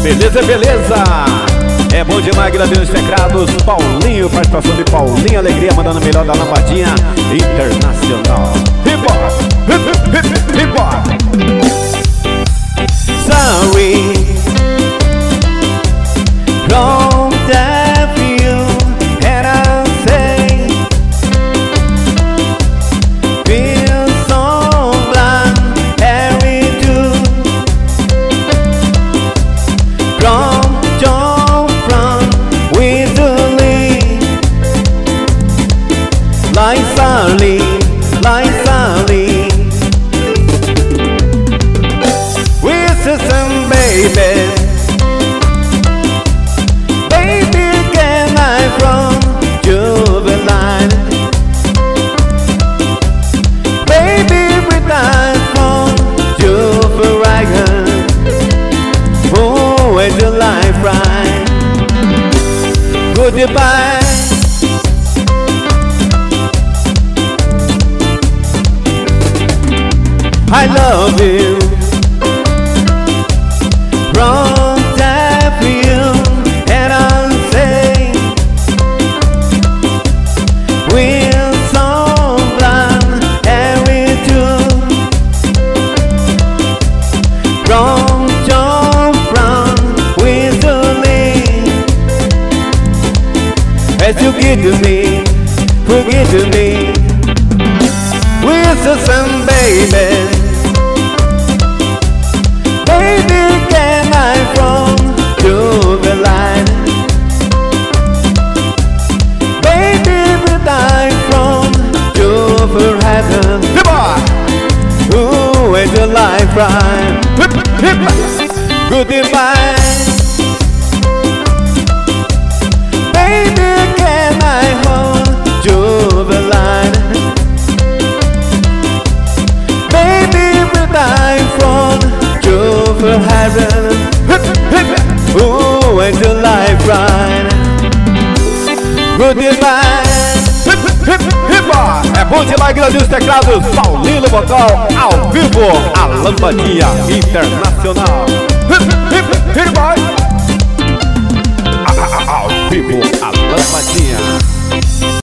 Beleza, beleza. É bom demais, Grandes Teclados. Paulinho, participação de Paulinho Alegria, mandando o melhor da Lambadinha Internacional. Hip hop, hip hop. Sorry, don't have you, and I say, feel so blind, every two from your front with the lead, like Sally, like Sally. Some baby, baby, can I from Juvenile? Baby, with eyes from Juvenile. Oh, where's your life right? Goodbye. I love you. From that view, and I'll say, we're so blind, and we do. From your front with the lead, as you give to me, forgive to me, with the sun, baby. Baby, can I from Juvenile? Baby, will I from Juvenile? Ooh, where's your life right? Goodbye. Baby, can I hold Juvenile? Baby, will I from for heaven. Ooh, where's your life right? Goodbye. É bom demais, Grandes Teclados. Paulinho no vocal, ao vivo, a Lambadinha Internacional. Ao vivo, a Lambadinha.